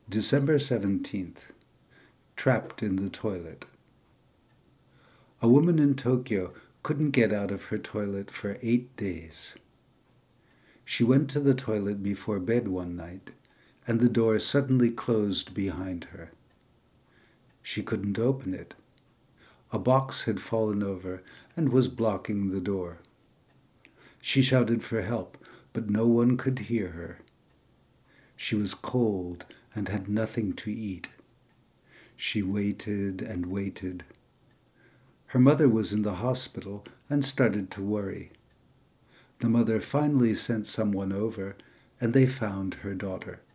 December 17th. Trapped in the toilet. A woman in Tokyo couldn't get out of her toilet for 8 days. She went to the toilet before bed one night, and the door suddenly closed behind her. She couldn't open it. A box had fallen over and was blocking the door. She shouted for help, but no one could hear her. She was cold and had nothing to eat. She waited and waited. Her mother was in the hospital and started to worry. The mother finally sent someone over, and they found her daughter.